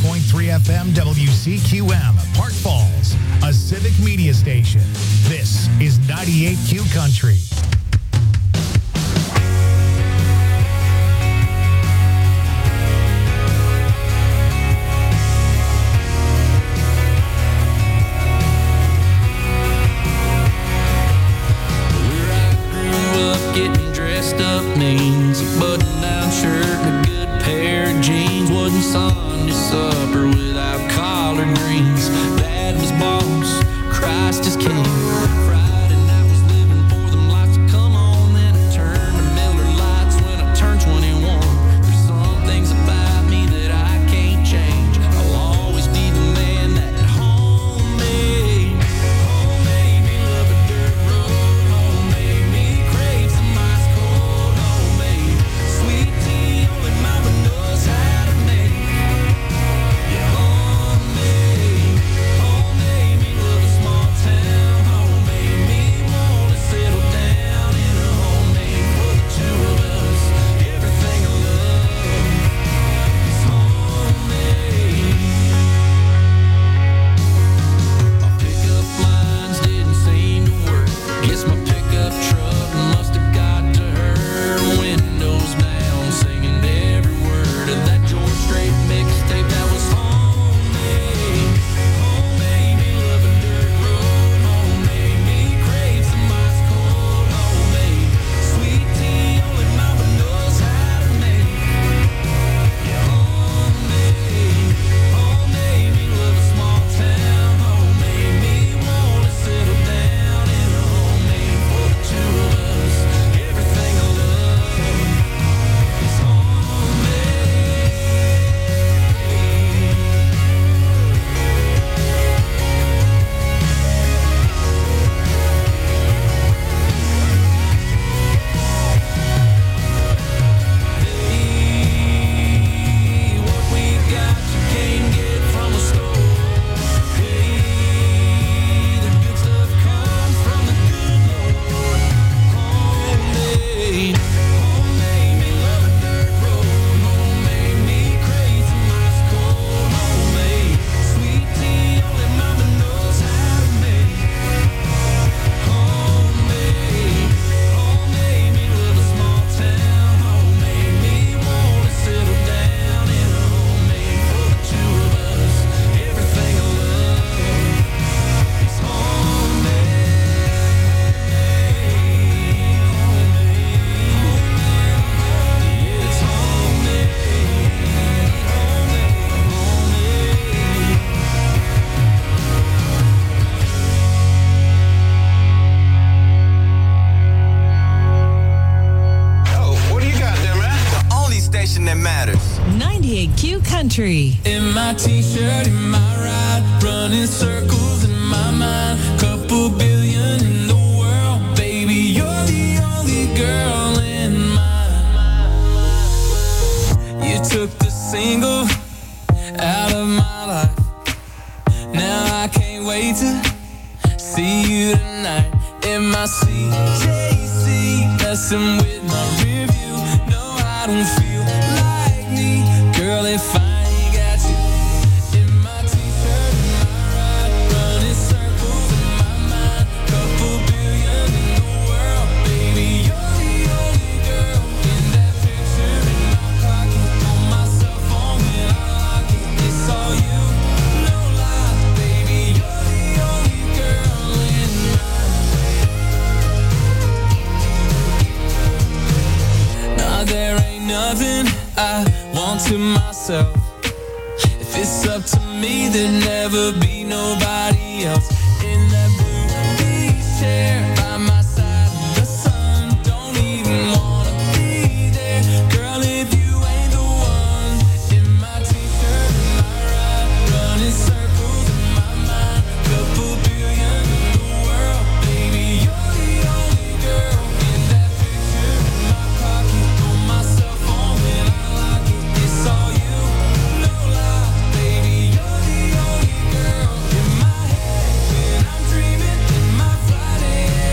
FM WCQM, Park Falls, a civic media station. This is 98Q Country. Getting dressed up means a button-down shirt and a good pair of jeans. Wasn't Sunday supper without collard greens. Dad was boss, Christ is king. Friday night was living for them lights to come on. Then I turned to Miller Lights when I turned 21. There's some things about me that I can't change. I'll always be the man that home made. Home made me love a dirt road. Home made me crave some ice cold homemade sweet tea. Only mama knows how to make. Yeah, home made me love a small town. Home made me wanna settle down in a homemade for the two of us. Everything I love is homemade. My pickup lines didn't seem to work. Guess my pickup truck must have got to her. Windows down, singing every word of that George Strait mixtape that was homemade. Home made me love a dirt road. Home made me crave some ice cold homemade sweet tea. Only mama knows how to make. Yeah, home made me love a small town. Home made me wanna settle down in a homemade for the two of us. Everything I love is homemade. Hey, what we got you can't get from a store. Hey, the good stuff comes from the good Lord. Homemade me love a dirt road. Homemade me crave some ice cold homemade sweet tea. Only mama knows how to make. Homemade me love a small town. Homemade me wanna settle down in a homemade for the two of us. Everything I love is homemade. It's homemade. Oh, what do you got there, man? The only station that matters. 98Q Country. In my t-shirt, in my ride, running circles in my mind. Couple billion in the world, baby, you're the only girl in mine. You took the single out of my life. Now I can't wait to see you tonight. In my CJC, messing with my rear view. No, I don't feel like me, girl, if I ain't got you. In my t-shirt, in my ride, running circles in my mind. Couple billion in the world, baby, you're the only girl. In that picture in my pocket, on my cell phone when I lock it, it's all you, no lie, baby, you're the only girl in mine. Nah, there ain't nothing I want to myself. If it's up to me, there'd never be nobody else. In that blue beach chair by my side, the sun don't even wanna be there. Girl, if you ain't the one. In my t-shirt, in my ride, running circles in my mind. Couple billion in the world, baby, you're the only girl. In that picture in my pocket, on my cell phone when I lock it, it's all you, no lie, baby, you're the only girl. In my head when I'm dreaming, in my Friday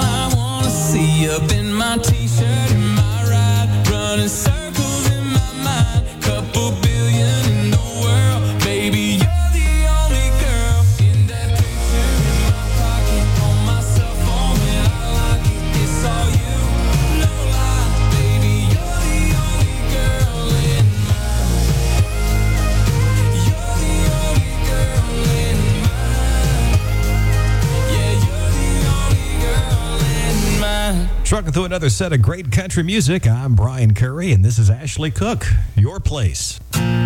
I wanna see up in my t-shirt and my ride, running circles in my mind. Couple billion in the world, baby, you're the only girl. In that picture in my pocket, on my cell phone when I lock it, it's all you, no lie, baby, you're the only girl in mine. You're the only girl in mine. Yeah, you're the only girl in mine. Trucking through another set of great country music. I'm Brian Curry, and this is Ashley Cook, Your Place.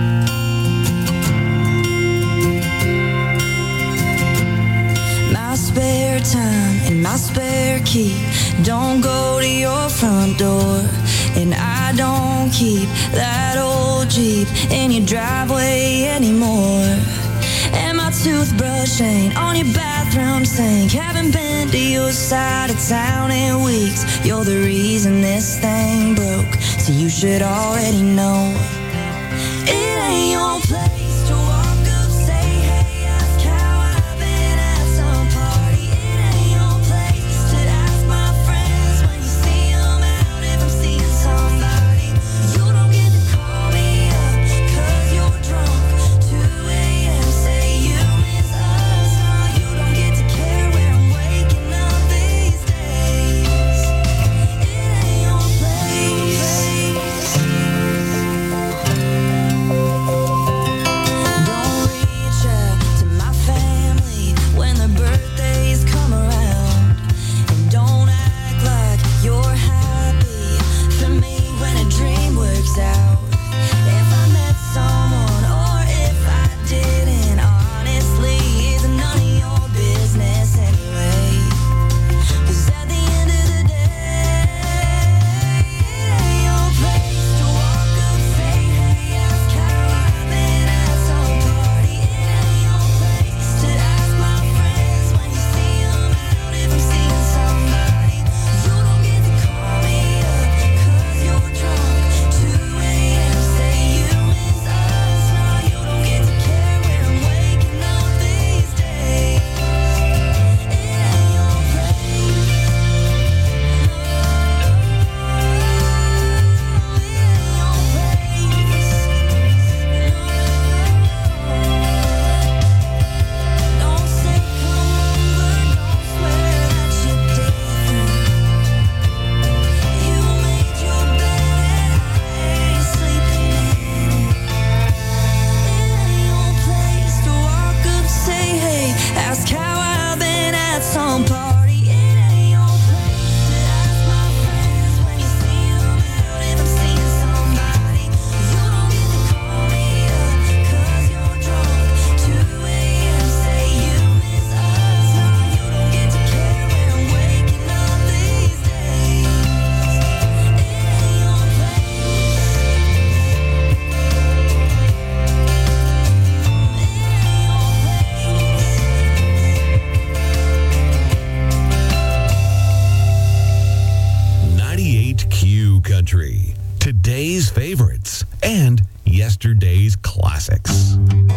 My spare time and my spare key don't go to your front door, and I don't keep that old Jeep in your driveway anymore. And my toothbrush ain't on your bathroom sink. Haven't been to your side of town in weeks. You're the reason this thing broke, so you should already know it ain't your place to walk up, say hey, ask how I've been at some party. It ain't your place to ask my friends when you see them out if I'm seeing somebody. You don't get to call me up 'cause you're drunk. 2 a.m. say you miss us. No, you don't get to care where I'm waking up these days. It ain't your place. Don't reach out to my family when their birthdays come around, and don't act like you're happy for me when a dream works out. If I met someone or if I didn't, honestly, it's none of your business anyway. 'Cause at the end of the day, it ain't your place to walk up, say hey, ask how I've been at some party. It ain't your place to ask my friends when you see them out if I'm seeing somebody. You don't get to call me up 'cause you're drunk. 2 a.m. say you miss us. No, you don't get to care where I'm waking up these days. It ain't your place. Don't say come over, don't swear that you're different. You made your bed and I ain't sleeping in it. It ain't your place to walk up, say hey, ask how I've been at some party. It ain't your place to ask my friends when you see them out if I'm seeing somebody. You don't get to call me up 'cause you're drunk. 2 a.m. say you miss us. No, you don't get to care where I'm waking up these days. It ain't your place. 98Q Country. Today's favorites and yesterday's classics.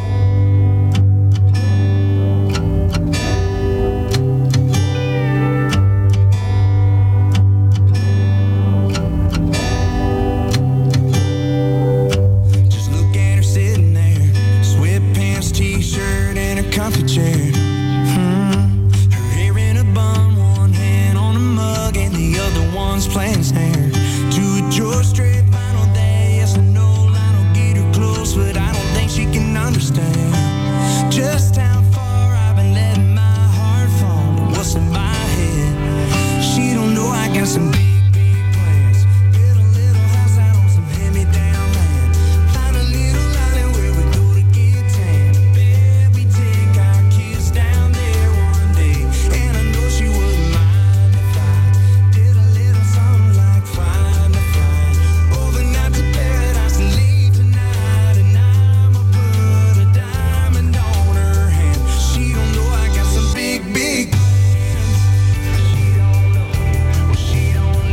Just look at her sitting there, sweatpants, t-shirt, and a comfy chair. Her hair in a bun, one hand on a mug, and the other one's playing snare. To a George Strait final day, yes or no, I don't get her close, but I don't think she can understand just how far I've been letting my heart fall. But what's in my head? She don't know I got some big, big plans. Build a little house out on some hand-me-down land. Find a little island where we go to get tan. Bet we take our kids down there one day. And I know she wouldn't mind if I did a little something like find a flight overnight to paradise and leave tonight. And I'ma put a diamond on her hand. She don't know I got some big, big plans. She don't know. Well, she don't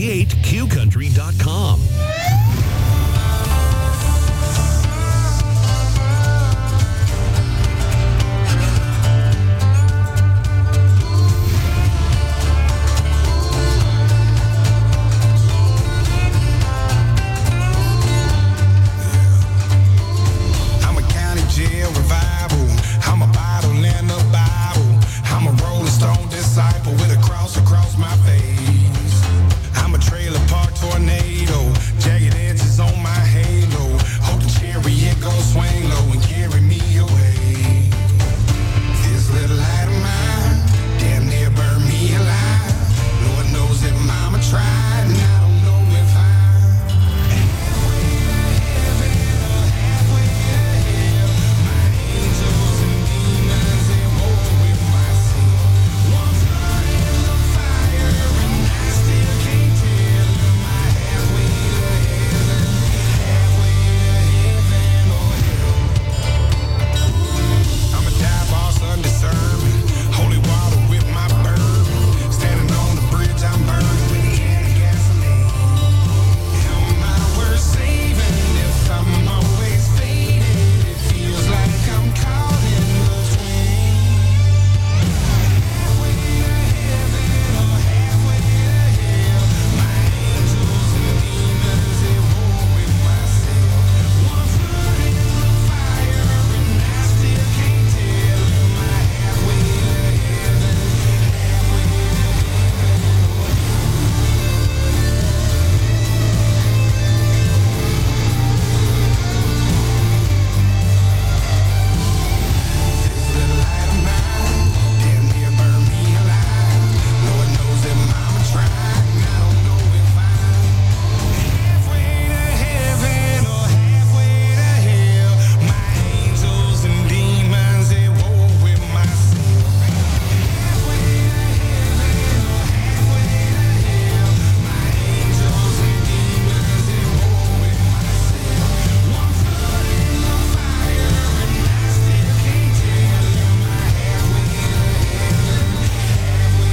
98qcountry.com. I'm a county jail revival. I'm a bottle and a Bible. I'm a Rolling Stone disciple with a cross across my face. I'm a trailer park tornado. Jagged edges on my halo. Hope the chariot gon' swing low and carry me away. This little light of mine damn near burned me alive. Lord knows that mama tried, and I don't know if I'm halfway to heaven or halfway to hell. My angels and demons, they war with myself. One foot in the fire, and I still can't tell. Am I halfway to heaven, halfway to heaven or hell? I'm a dive boss undiscerning. Holy water with my bourbon. Standing on the bridge, I'm burning with a can of gasoline. Am I worth saving if I'm always fading? It feels like I'm caught in between. Halfway to heaven or halfway to hell. My angels and demons, they war with myself. One foot in the fire, and I still can't tell. Am I halfway to heaven, halfway to This little light of mine damn near burned me alive. Lord knows that mama tried, and I don't know if I'm halfway to heaven or halfway to hell. My angels and demons, they war with myself. Halfway to heaven or halfway to hell. My angels and demons, they war with myself. One foot in the fire, and I still can't tell. Am I halfway to heaven, halfway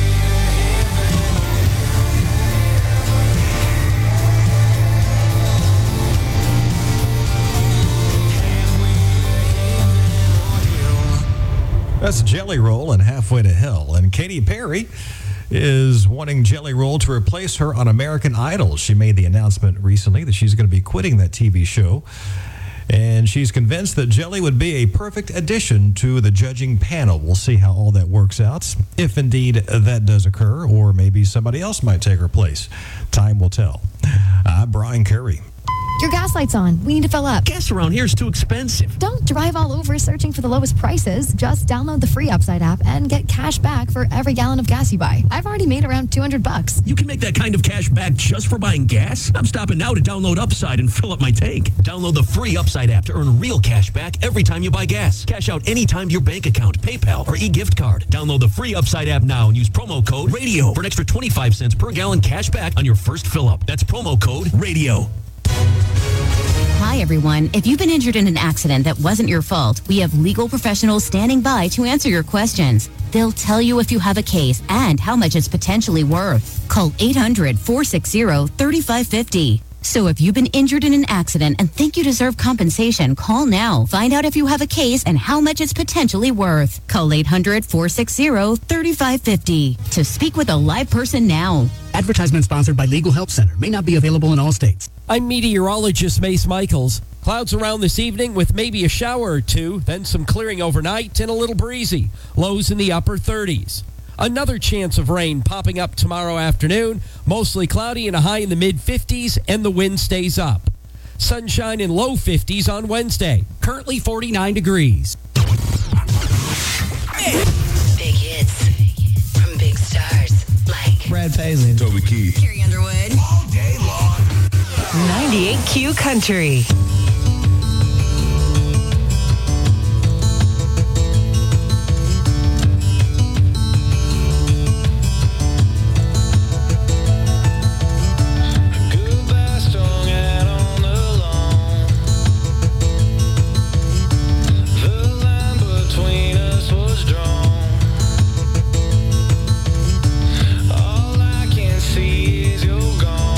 That's Jelly Roll and Halfway to Hell. And Katy Perry is wanting Jelly Roll to replace her on American Idol. She made the announcement recently that she's going to be quitting that TV show. And she's convinced that Jelly would be a perfect addition to the judging panel. We'll see how all that works out, if indeed that does occur, or maybe somebody else might take her place. Time will tell. I'm Brian Curry. Your gas light's on. We need to fill up. Gas around here is too expensive. Don't drive all over searching for the lowest prices. Just download the free Upside app and get cash back for every gallon of gas you buy. I've already made around $200. You can make that kind of cash back just for buying gas? I'm stopping now to download Upside and fill up my tank. Download the free Upside app to earn real cash back every time you buy gas. Cash out anytime to your bank account, PayPal, or e-gift card. Download the free Upside app now and use promo code RADIO for an extra 25 cents per gallon cash back on your first fill up. That's promo code RADIO. Hi, everyone. If you've been injured in an accident that wasn't your fault, we have legal professionals standing by to answer your questions. They'll tell you if you have a case and how much it's potentially worth. Call 800-460-3550. So if you've been injured in an accident and think you deserve compensation, call now. Find out if you have a case and how much it's potentially worth. Call 800-460-3550 to speak with a live person now. Advertisement sponsored by Legal Help Center. May not be available in all states. I'm meteorologist Mace Michaels. Clouds around this evening with maybe a shower or two, then some clearing overnight and a little breezy. Lows in the upper 30s. Another chance of rain popping up tomorrow afternoon. Mostly cloudy and a high in the mid-50s, and the wind stays up. Sunshine in low 50s on Wednesday. Currently 49 degrees. Big hits from big stars like Brad Paisley, Toby Keith, Carrie Underwood. All day long. 98Q Country. All I can see is you're gone.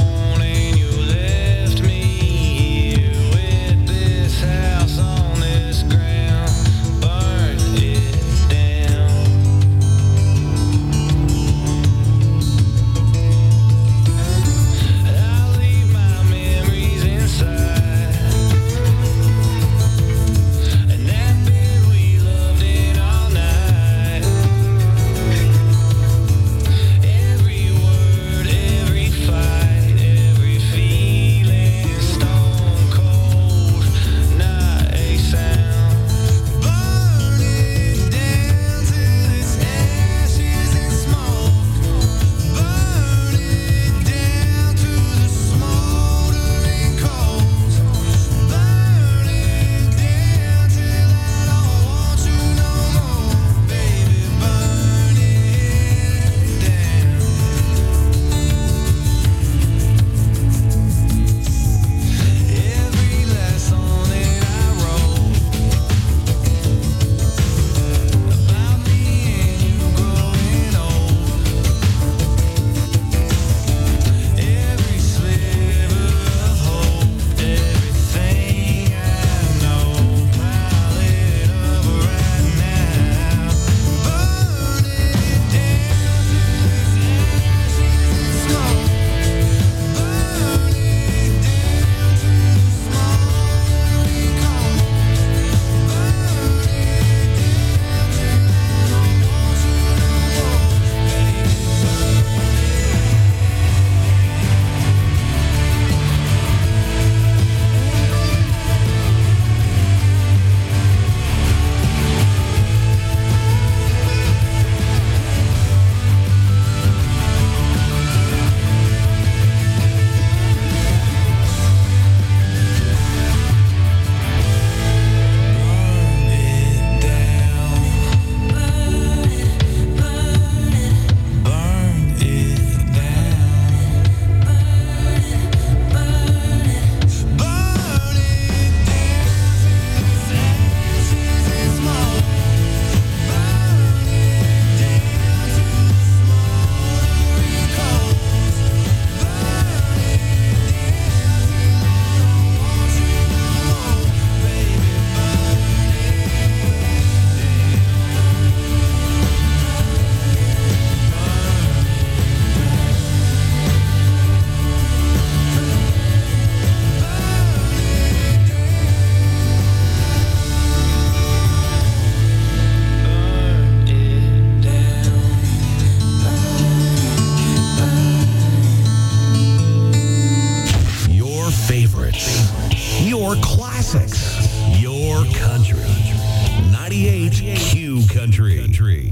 classics. Your country. 98 Q Country.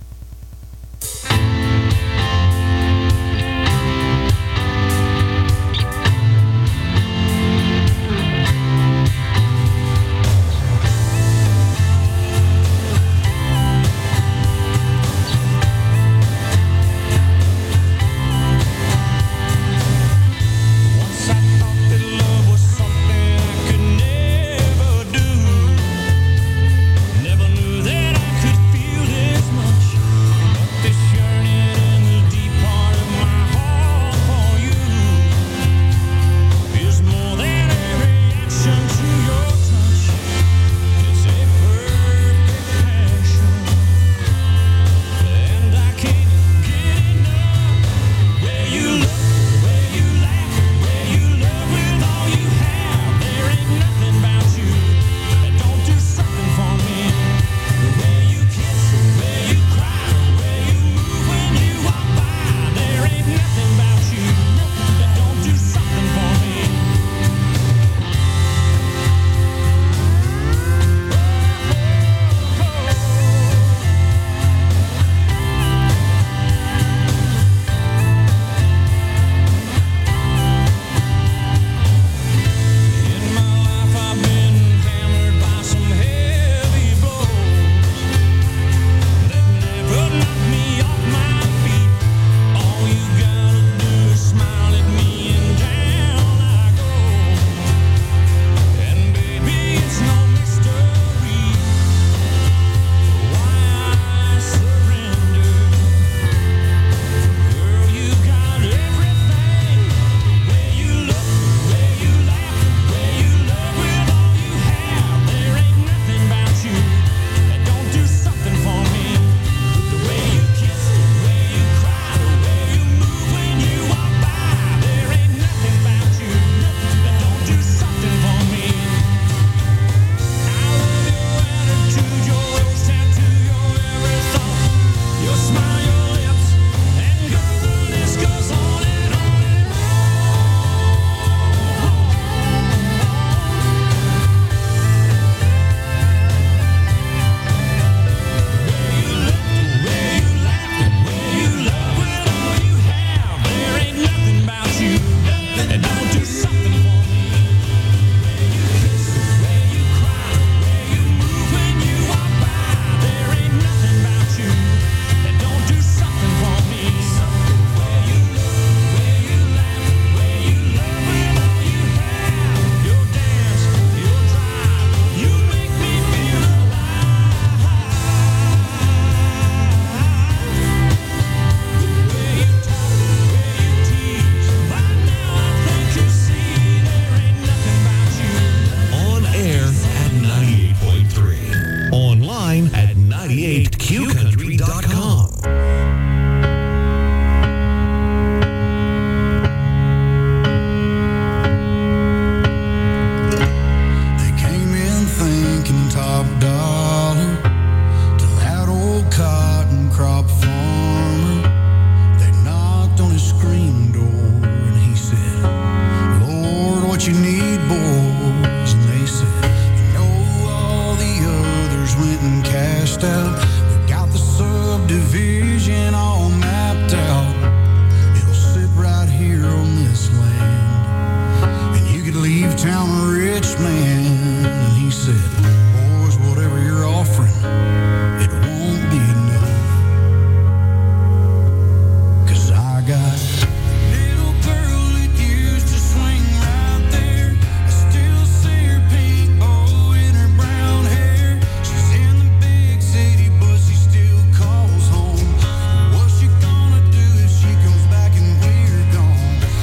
Never knew that I could feel this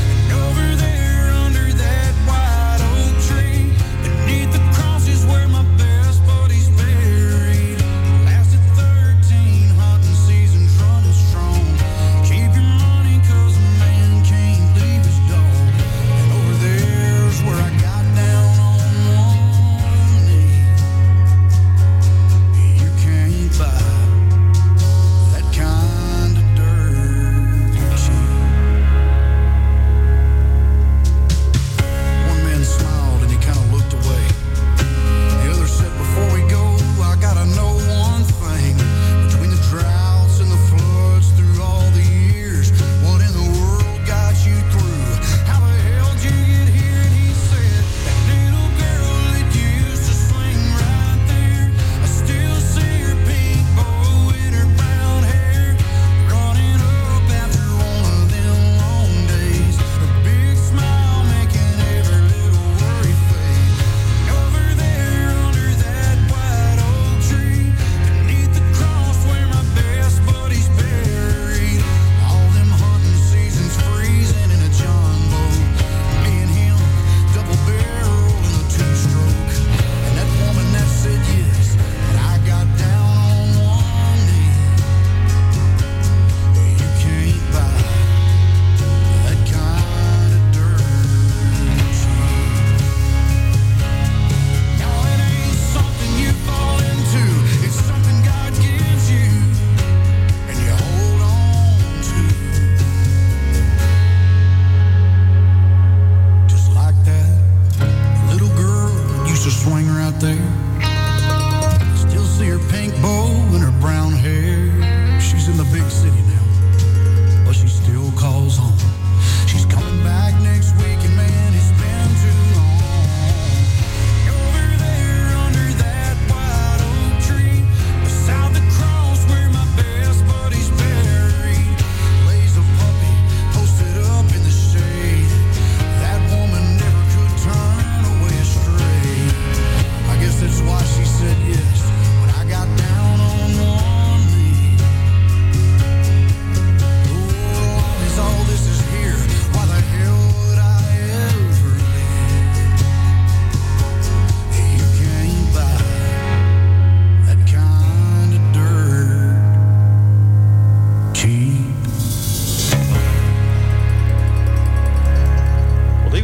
Where my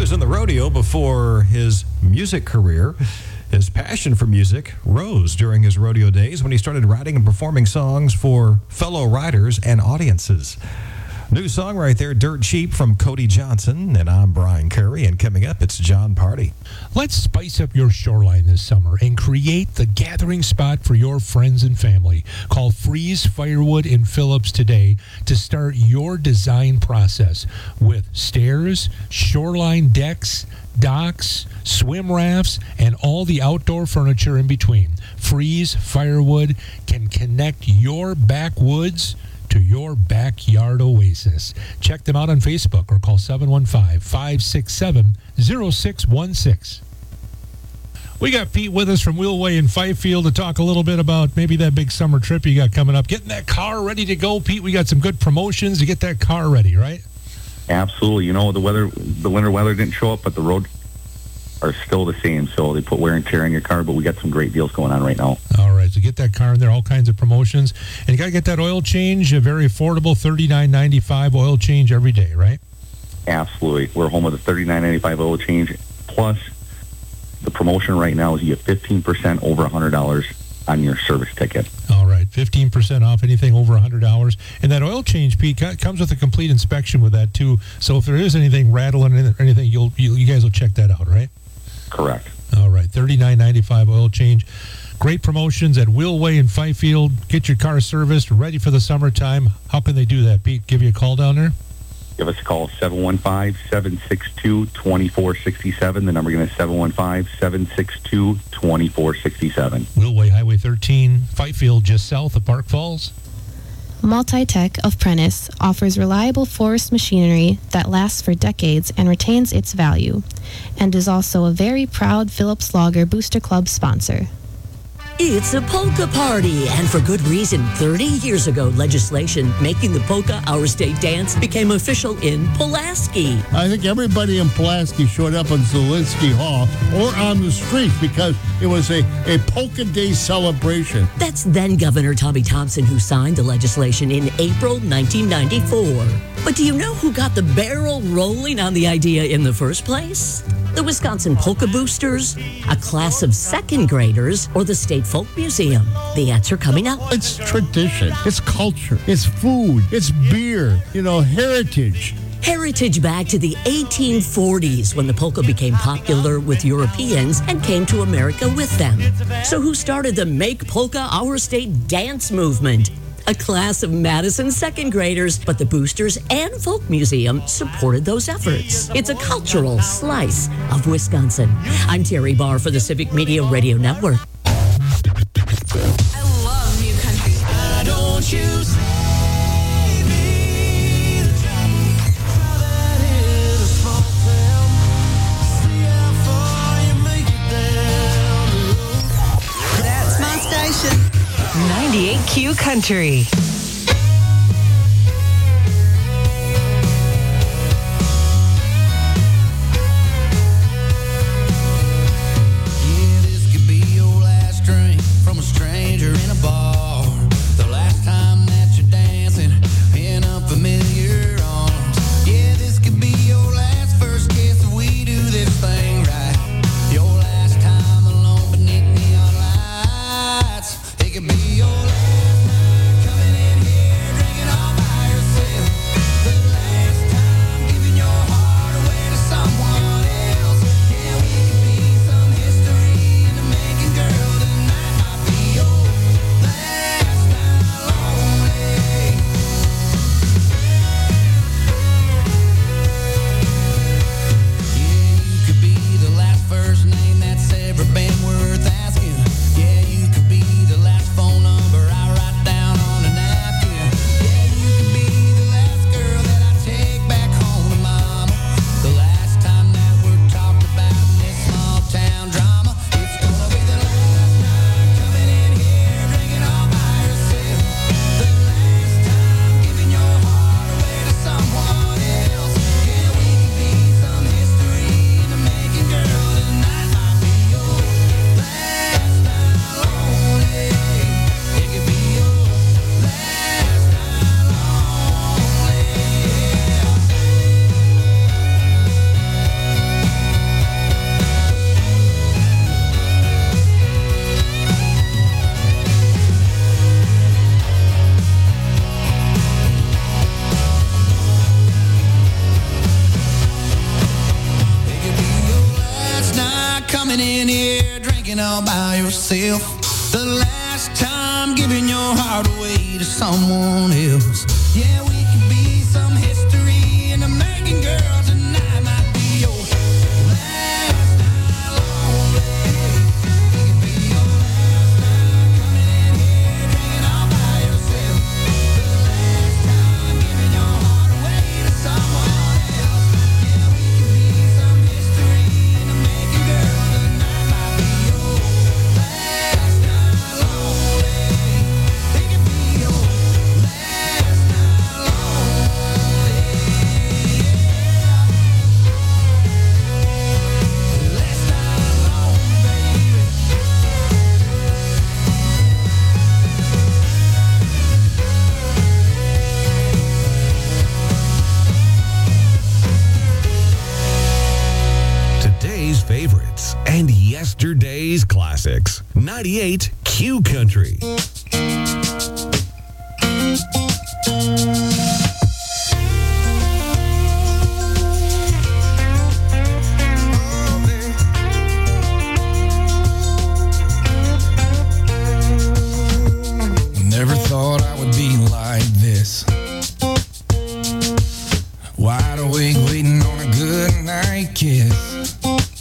was in the rodeo before his music career. His passion for music rose during his rodeo days when he started writing and performing songs for fellow riders and audiences. New song right there, Dirt Cheap from Cody Johnson, and I'm Brian Curry, and coming up, it's John Party. Let's spice up your shoreline this summer and create the gathering spot for your friends and family. Call Freeze Firewood in Phillips today to start your design process with stairs, shoreline decks, docks, swim rafts, and all the outdoor furniture in between. Freeze Firewood can connect your backwoods to your backyard oasis. Check them out on Facebook or call 715-567-0616. We got Pete with us from Wheelway in Fifield to talk a little bit about maybe that big summer trip you got coming up. Getting that car ready to go, Pete. We got some good promotions to get that car ready, right? Absolutely. You know, the winter weather didn't show up, but the roads are still the same. So they put wear and tear on your car, but we got some great deals going on right now. All right. So get that car in there, all kinds of promotions. And you got to get that oil change, a very affordable $39.95 oil change every day, right? Absolutely. We're home with a $39.95 oil change. Plus, the promotion right now is you get 15% over $100 on your service ticket. All right. 15% off anything over $100. And that oil change, Pete, comes with a complete inspection with that, too. So if there is anything rattling or anything, you guys will check that out, right? Correct. All right. $39.95 oil change. Great promotions at Wheelway in Fifield. Get your car serviced, ready for the summertime. How can they do that, Pete? Give you a call down there? Give us a call, 715-762-2467. The number again is 715-762-2467. Wheelway Highway 13, Fifield, just south of Park Falls. Multi-Tech of Prentice offers reliable forest machinery that lasts for decades and retains its value, and is also a very proud Phillips Lager Booster Club sponsor. It's a polka party, and for good reason. 30 years ago, legislation making the polka our state dance became official in Pulaski. I think everybody in Pulaski showed up in Zielinski Hall or on the street because it was a polka day celebration. That's then Governor Tommy Thompson who signed the legislation in April 1994. But do you know who got the barrel rolling on the idea in the first place? The Wisconsin Polka Boosters, a class of second graders, or the State Folk Museum? The answer coming up. It's tradition, it's culture, it's food, it's beer, heritage. Heritage back to the 1840s when the polka became popular with Europeans and came to America with them. So who started the Make Polka Our State dance movement? A class of Madison second graders, but the Boosters and Folk Museum supported those efforts. It's a cultural slice of Wisconsin. I'm Terry Barr for the Civic Media Radio Network. I love new country. Why don't you save me the trouble? That is a small town. See how far you make it down. That's my station. 98Q Country. It could be your last night coming coming in here drinking all by yourself. The last time giving your heart away to someone else. Yeah, we could be some history in the making, girl. Tonight might be your last night lonely. It could be your last night coming in here drinking all by yourself. The last time giving your heart away to someone else. Yeah, we could be some history in the making, girl. Tonight might be your last night lonely. It could be your last night lonely. Last night lonely, baby. Today's favorites and yesterday's classics. 98 Q Country. Never thought I would be like this. Wide awake, waiting on a good night kiss.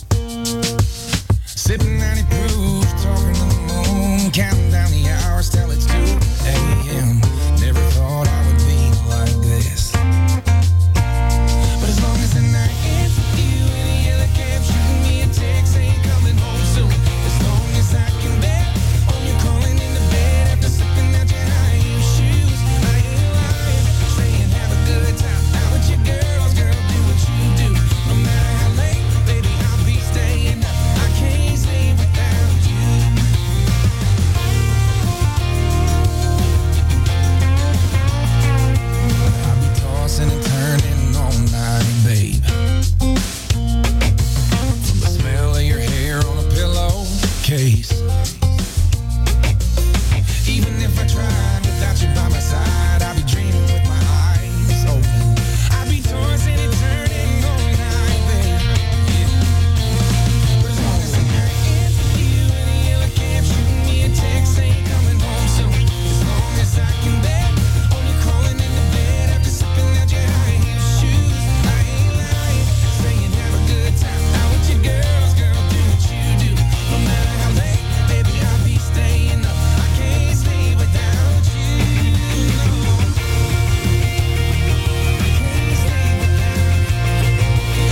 Sipping 90 proof, talking to the moon, counting down the hours till it's 2 a.m. Never thought I would be like this. But as long as the night ends with you in a yellow cab, shooting me a text, ain't coming home soon. As long as I can bet on you calling in the bed after slipping out your high heel shoes. I ain't lying, saying have a good time out with your girls, girl, do what you do. No matter how late, baby, I'll be staying up. I can't sleep without you. I'll be tossing and turning all night, babe. From the smell of your hair on a pillowcase. Even if I tried without you by my side, I'd be dreaming with my eyes open. I'd be tossing and turning all night, babe. But as long as the night ends with you in a yellow cab, shooting me a text, ain't coming home soon. As long as I can bet on you calling in the bed after slipping out your high heel shoes. I ain't lying, saying have a good time out with your girls, girl, do what you do. No matter how late, baby, I'll be staying up. I can't sleep without you. No. I can't sleep without you.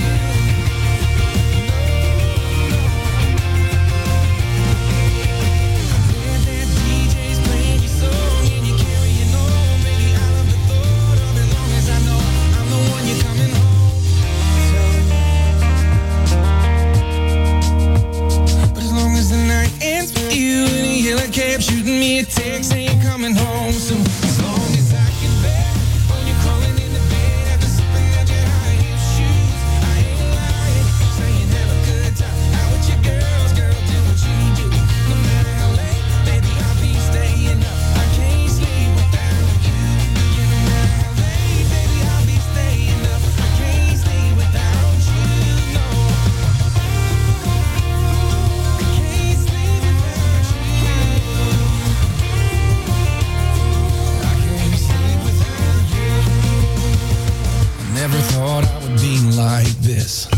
Heard that DJ's playing your song and you're carrying on, baby. I love the thought of it, long as I know I'm the one you're coming home to. But as long as the night ends with you in a yellow cab, shooting me a text, ain't coming home soon. As long as I can bet on you calling in the bed after slipping out your high heel shoes. I ain't lying, saying have a good time out with your girls, girl, do what you do. No matter how late, baby, I'll be staying up. I can't sleep without you. Yeah, no matter how late, baby, I'll be staying up. I can't sleep without you. No. I can't sleep without you. I can't sleep without you. I never thought I would be like this.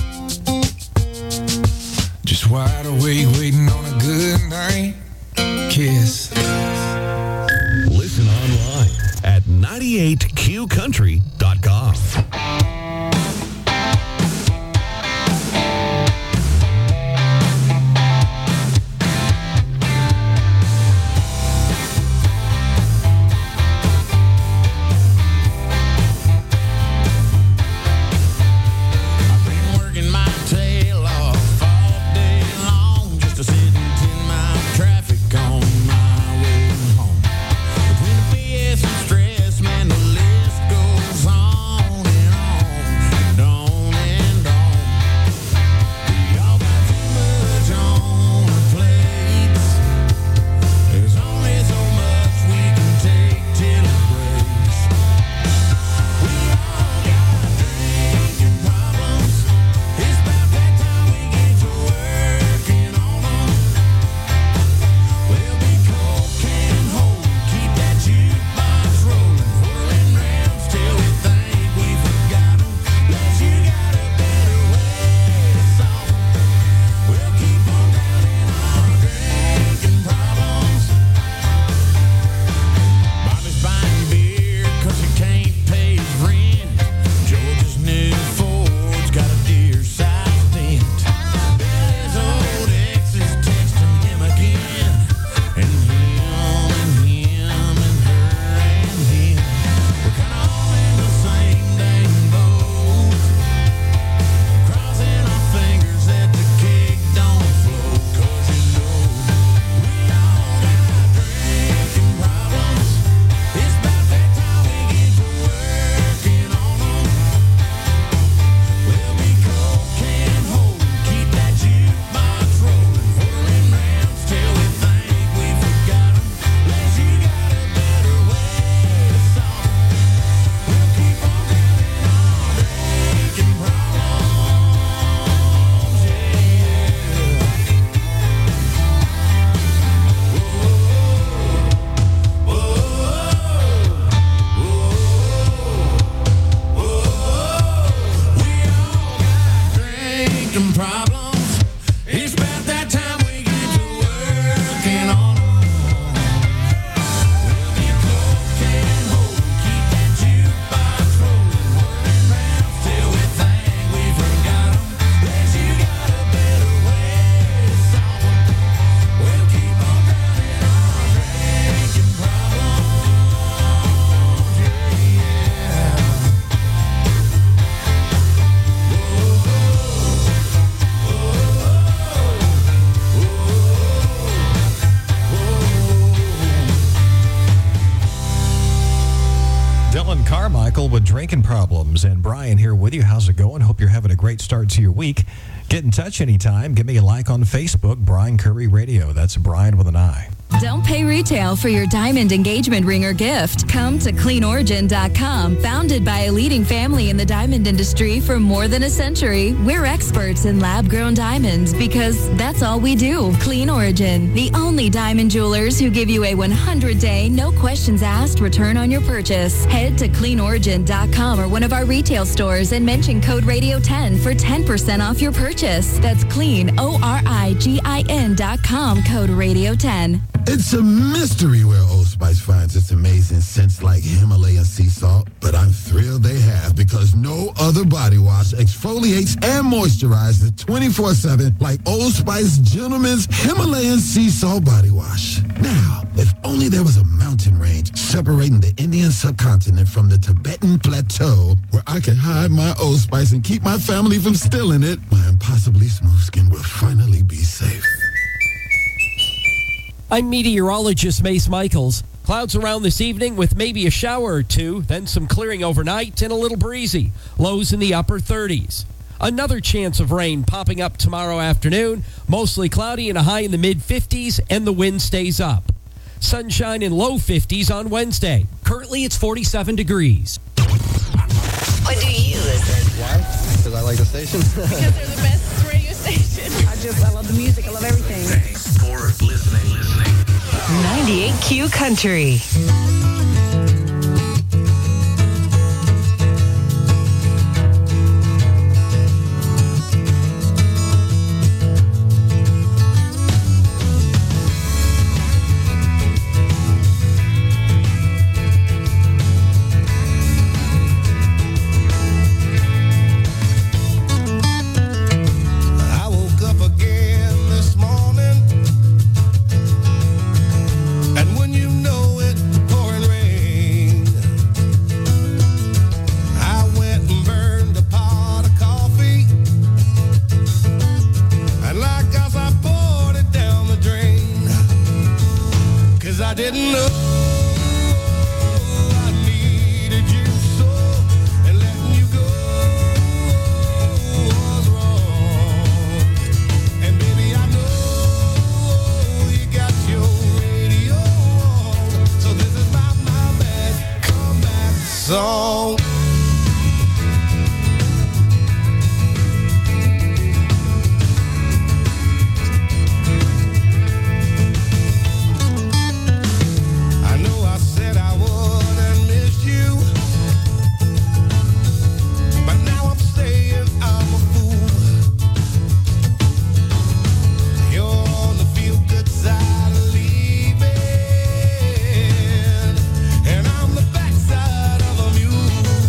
Just wide awake, waiting on a good night kiss. Listen online at 98qcountry.com. I've been working my tail off all day long just to sit in 10-mile traffic on my way home. Between the BS and stress, man, the them problems. It's about that time we get to working on them. We'll get cloaked and hold, keep that jukebox rolling, whirling round till we think we forgot them. Unless you got a better way to solve them, we'll keep on drowning our drinking problems. Dylan Carmichael with drinking problems, and Brian here with you. How's it going? Hope you're having a great start to your week. Get in touch anytime. Give me a like on Facebook, Brian Curry Radio. That's Brian with an I. Don't pay retail for your diamond engagement ring or gift. Come to CleanOrigin.com. Founded by a leading family in the diamond industry for more than a century, we're experts in lab-grown diamonds because that's all we do. Clean Origin, the only diamond jewelers who give you a 100-day, no questions asked return on your purchase. Head to CleanOrigin.com or one of our retail stores and mention code Radio10 for 10% off your purchase. That's CleanOrigin.com, code Radio10. It's a mystery where Old Spice finds its amazing scents like Himalayan sea salt, but I'm thrilled they have because no other body wash exfoliates and moisturizes 24/7 like Old Spice Gentleman's Himalayan sea salt body wash. Now, if only there was a mountain range separating the Indian subcontinent from the Tibetan plateau where I could hide my Old Spice and keep my family from stealing it, my impossibly smooth skin will finally be safe. I'm meteorologist Mace Michaels. Clouds around this evening with maybe a shower or two, then some clearing overnight and a little breezy. Lows in the upper 30s. Another chance of rain popping up tomorrow afternoon. Mostly cloudy and a high in the mid-50s, and the wind stays up. Sunshine in low 50s on Wednesday. Currently, it's 47 degrees. What do you listen? Why? Because I like the station. Because they're the best radio station. I love the music. I love everything. Thanks for listening. 98Q Country. I woke up again this morning, and when you know it, pouring rain. I went and burned a pot of coffee, and like us, I poured it down the drain, 'cause I didn't know I needed you so, and letting you go was wrong. And baby, I know you got your radio on, so this is my bad comeback song. I know I said I wouldn't miss you, but now I'm saying I'm a fool. You're on the feel-good side of leaving, and I'm the backside of a mule.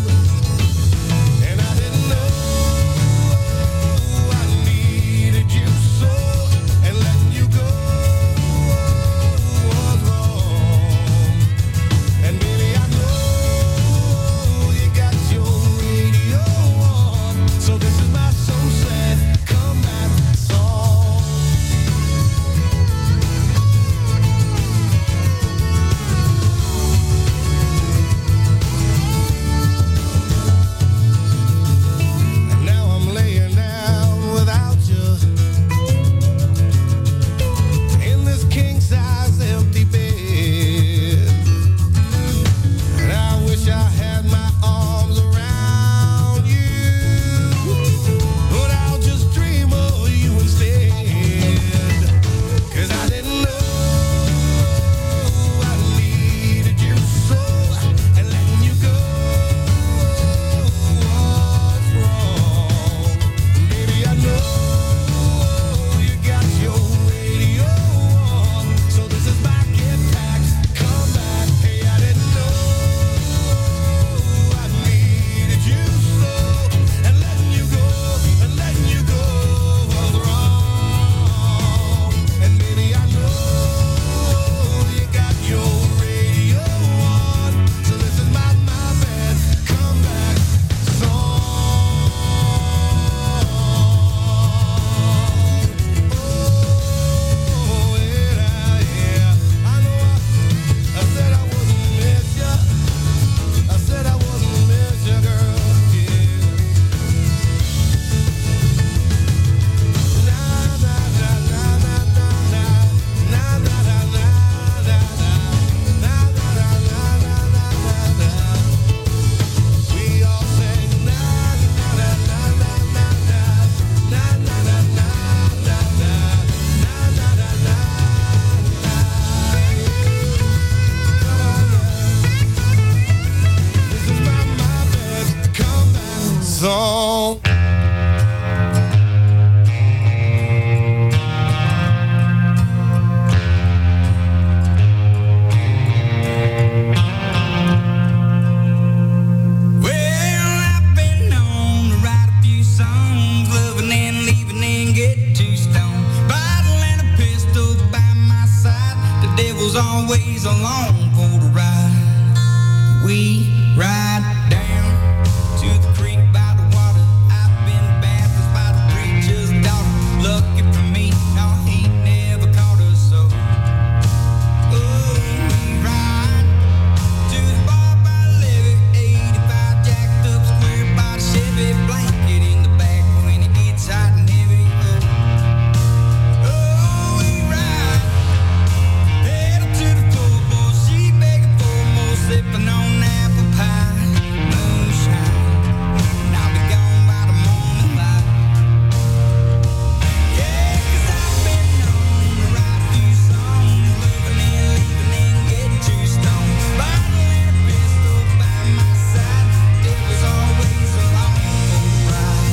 always along for the ride. We ride down to the creek by the water. I've been baptized by the preacher's daughter. Lucky for me, no, he never caught us so. Oh, we ride to the bar by the levee, 85 jacked up square by the Chevy, blanket in the back when it gets hot and heavy. Oh, we ride pedal to the floor, boy, she begging for more, sipping on apple pie, moonshine. And I'll be gone by the morning light. Yeah, 'cause I've been known to write a few songs, living and leaving and getting too stoned. Bottle and a pistol by my side, devil's always along for the ride.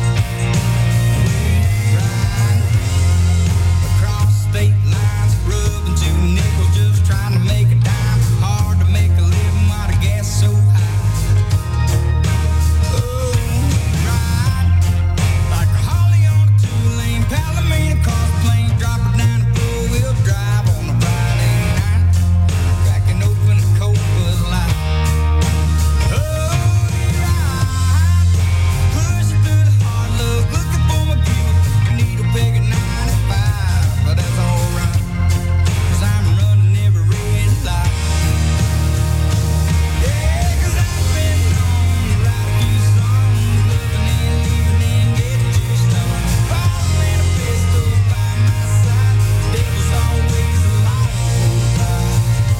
We ride across state lines, rubbing two nickels, just trying to make a dime. Hard to make a living while the gas is so high. Oh, we ride like a Holly on a two-lane Palomino cross plane, drop it down the four-wheel drive on a Friday night, cracking open a cold Bud Light. Oh, we ride, pushing through the hard luck, looking for my Buick, needle peg at 95, but that's alright, 'cause I'm running every red light. Yeah, 'cause I've been known to write a few songs, living and leaving and getting too stoned. Bottle and a pistol by my side, devil's always along for the ride.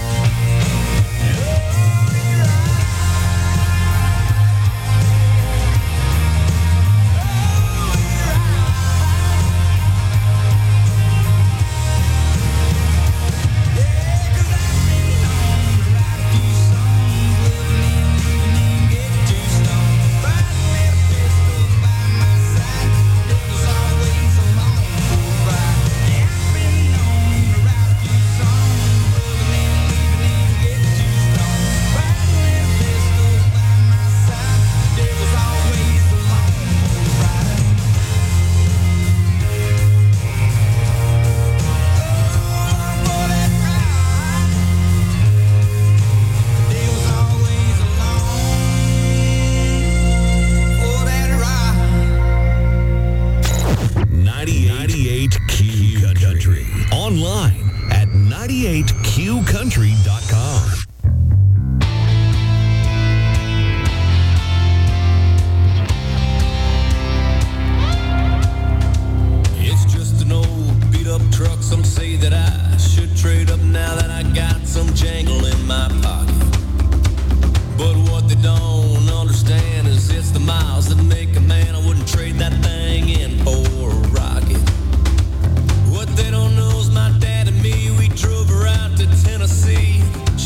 Country. Online at 98qcountry.com. It's just an old beat-up truck. Some say that I should trade up now that I got some jangle in my pocket. But what they don't understand is it's the miles that make a man. I wouldn't trade that thing in for a rocket. What they don't know is my dad and me, we drove her out to Tennessee.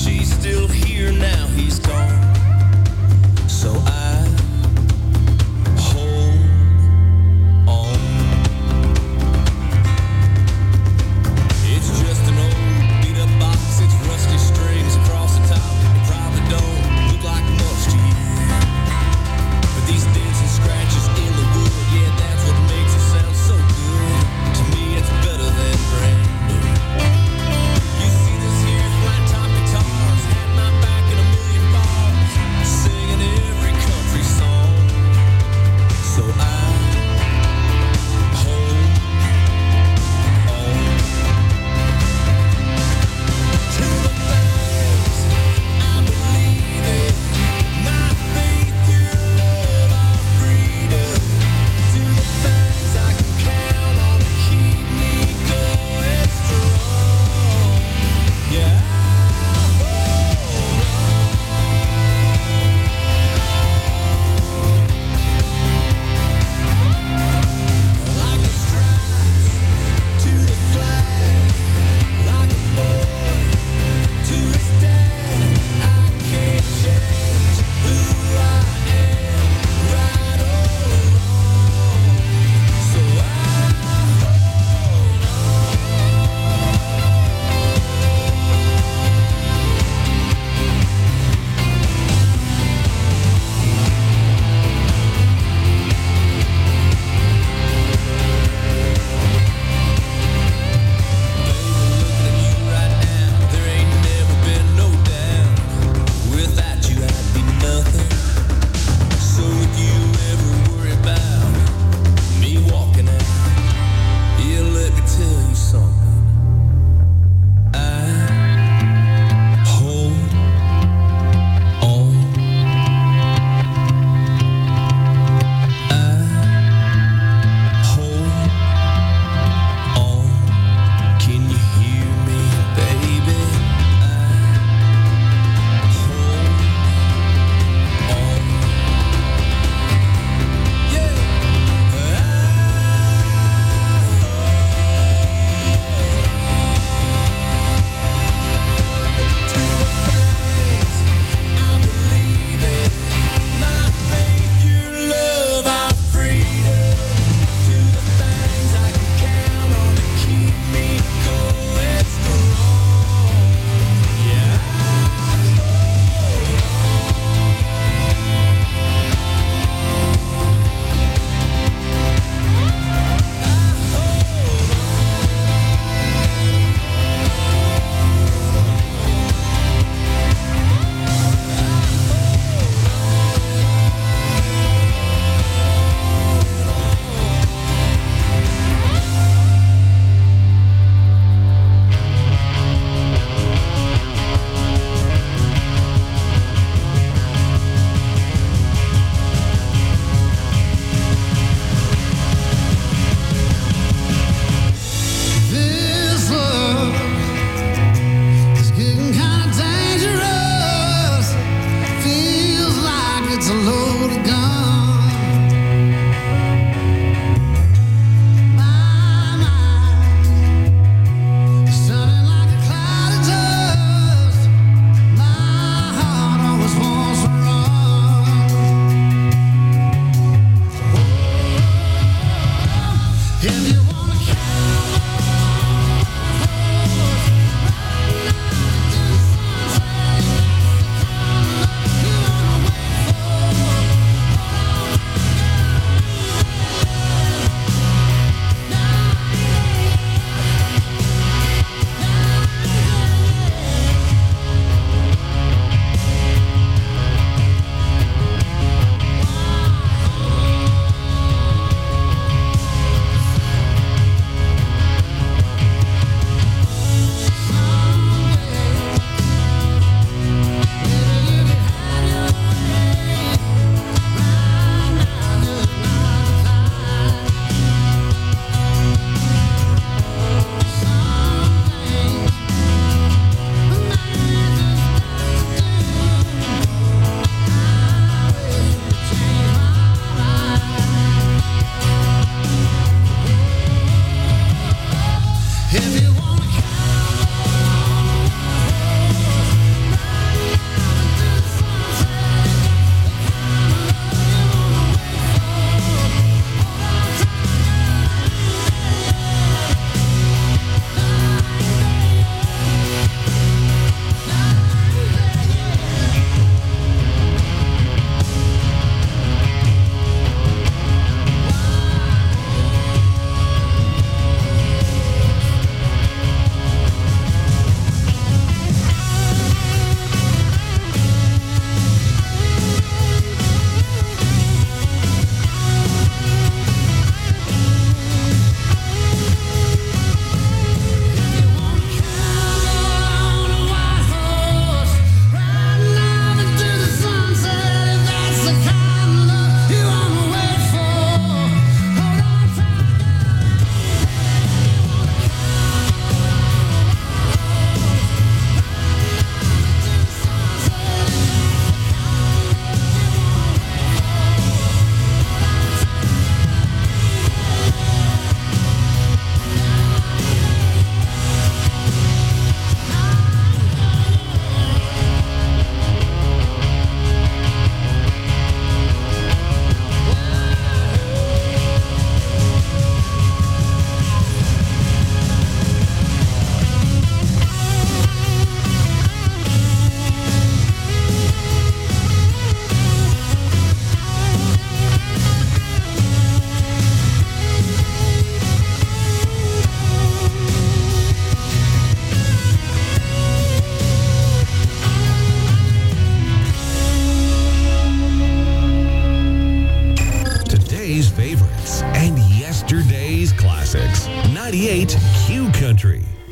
Favorites and yesterday's classics. 98 Q Country.